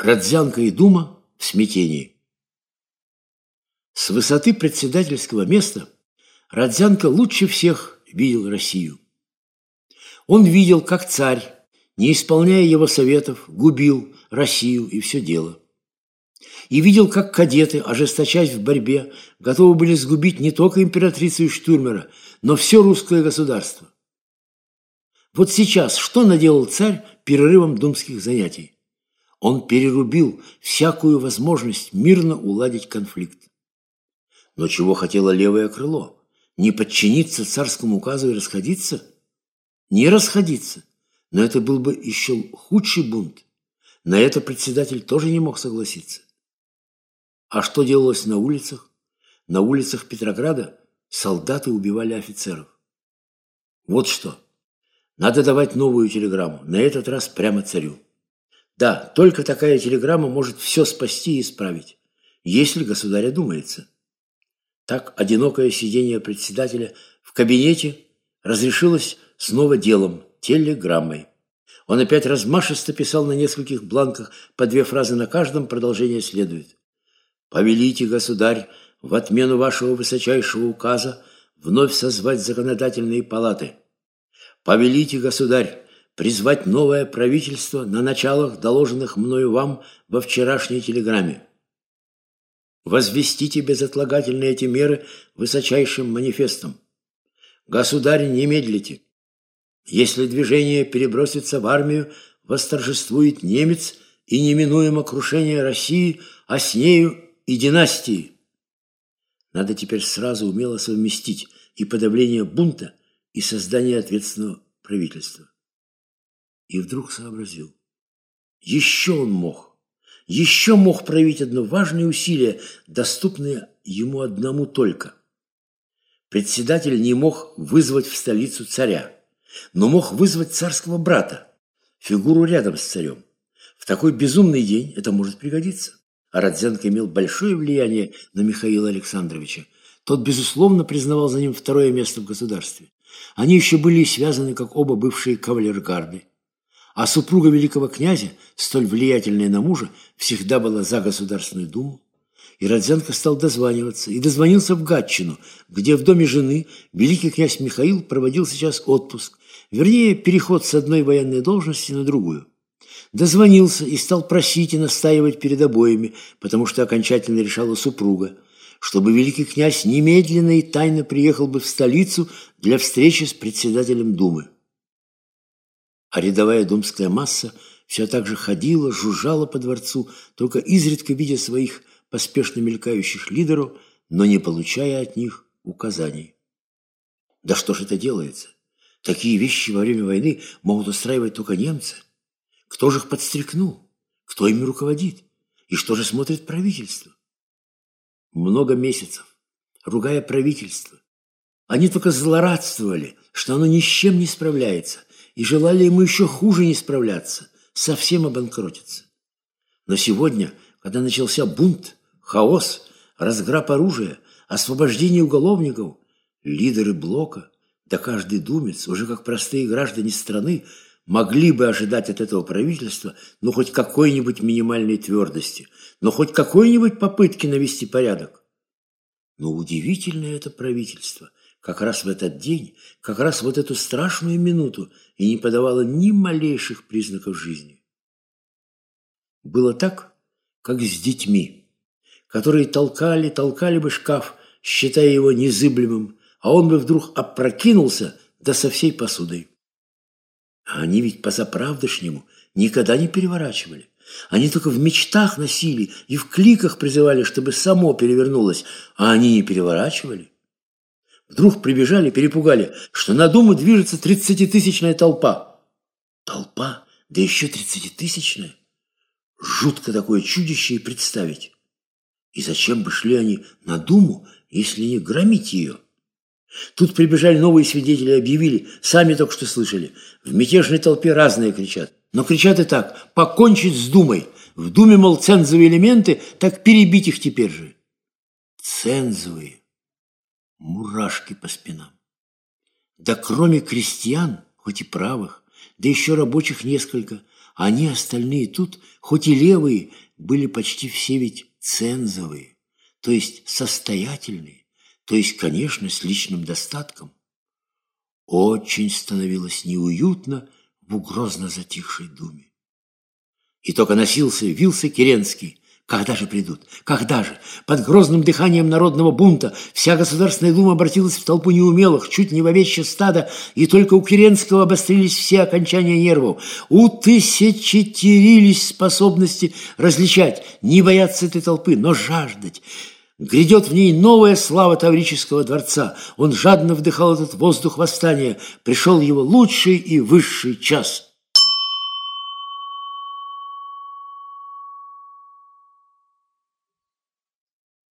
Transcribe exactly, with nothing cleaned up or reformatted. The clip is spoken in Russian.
Родзянко и дума в смятении. С высоты председательского места Родзянко лучше всех видел Россию. Он видел, как царь, не исполняя его советов, губил Россию и все дело. И видел, как кадеты, ожесточаясь в борьбе, готовы были сгубить не только императрицу и Штурмера, но все русское государство. Вот сейчас что наделал царь перерывом думских занятий? Он перерубил всякую возможность мирно уладить конфликт. Но чего хотело левое крыло? Не подчиниться царскому указу и расходиться? Не расходиться. Но это был бы еще худший бунт. На это председатель тоже не мог согласиться. А что делалось на улицах? На улицах Петрограда солдаты убивали офицеров. Вот что. Надо давать новую телеграмму, на этот раз прямо царю. Да, только такая телеграмма может все спасти и исправить, если государь одумается. Так одинокое сидение председателя в кабинете разрешилось снова делом, телеграммой. Он опять размашисто писал на нескольких бланках по две фразы на каждом, продолжение следует. «Повелите, государь, в отмену вашего высочайшего указа вновь созвать законодательные палаты. Повелите, государь, призвать новое правительство на началах, доложенных мною вам во вчерашней телеграмме. Возвестите безотлагательно эти меры высочайшим манифестом. Государь, не медлите. Если движение перебросится в армию, восторжествует немец и неминуемо крушение России, а с нею и династии. Надо теперь сразу умело совместить и подавление бунта, и создание ответственного правительства». И вдруг сообразил. Еще он мог. Еще мог проявить одно важное усилие, доступное ему одному только. Председатель не мог вызвать в столицу царя, но мог вызвать царского брата, фигуру рядом с царем. В такой безумный день это может пригодиться. А Родзянко имел большое влияние на Михаила Александровича. Тот, безусловно, признавал за ним второе место в государстве. Они еще были связаны, как оба бывшие кавалергарды. А супруга великого князя, столь влиятельная на мужа, всегда была за Государственную Думу. И Родзянко стал дозваниваться, и дозвонился в Гатчину, где в доме жены великий князь Михаил проводил сейчас отпуск, вернее, переход с одной военной должности на другую. Дозвонился и стал просить и настаивать перед обоими, потому что окончательно решала супруга, чтобы великий князь немедленно и тайно приехал бы в столицу для встречи с председателем Думы. А рядовая думская масса все так же ходила, жужжала по дворцу, только изредка видя своих поспешно мелькающих лидеров, но не получая от них указаний. Да что ж это делается? Такие вещи во время войны могут устраивать только немцы. Кто же их подстрекнул? Кто ими руководит? И что же смотрит правительство? Много месяцев, ругая правительство, они только злорадствовали, что оно ни с чем не справляется, и желали ему еще хуже не справляться, совсем обанкротиться. Но сегодня, когда начался бунт, хаос, разграб оружия, освобождение уголовников, лидеры блока, да каждый думец, уже как простые граждане страны, могли бы ожидать от этого правительства ну хоть какой-нибудь минимальной твердости, но хоть какой-нибудь попытки навести порядок. Но удивительное это правительство как раз в этот день, как раз в эту страшную минуту и не подавало ни малейших признаков жизни. Было так, как с детьми, которые толкали, толкали бы шкаф, считая его незыблемым, а он бы вдруг опрокинулся, да со всей посудой. А они ведь позаправдышнему никогда не переворачивали. Они только в мечтах носили и в кликах призывали, чтобы само перевернулось, а они не переворачивали. Вдруг прибежали, перепугали, что на Думу движется тридцатитысячная толпа. Толпа? Да еще тридцатитысячная? Жутко такое чудище и представить. И зачем бы шли они на Думу, если не громить ее? Тут прибежали новые свидетели и объявили, сами только что слышали, в мятежной толпе разные кричат. Но кричат и так: покончить с Думой. В Думе, мол, цензовые элементы, так перебить их теперь же. Цензовые. Мурашки по спинам. Да кроме крестьян, хоть и правых, да еще рабочих несколько, Они остальные тут, хоть и левые, были почти все ведь цензовые, то есть состоятельные, то есть, конечно, с личным достатком. Очень становилось неуютно в угрозно затихшей думе. И только носился, вился Керенский. Когда же придут? Когда же? Под грозным дыханием народного бунта вся Государственная Дума обратилась в толпу неумелых, чуть не в овечье стадо, и только у Керенского обострились все окончания нервов. Утысячетирились способности различать, не бояться этой толпы, но жаждать. Грядет в ней новая слава Таврического дворца. Он жадно вдыхал этот воздух восстания. Пришел его лучший и высший час.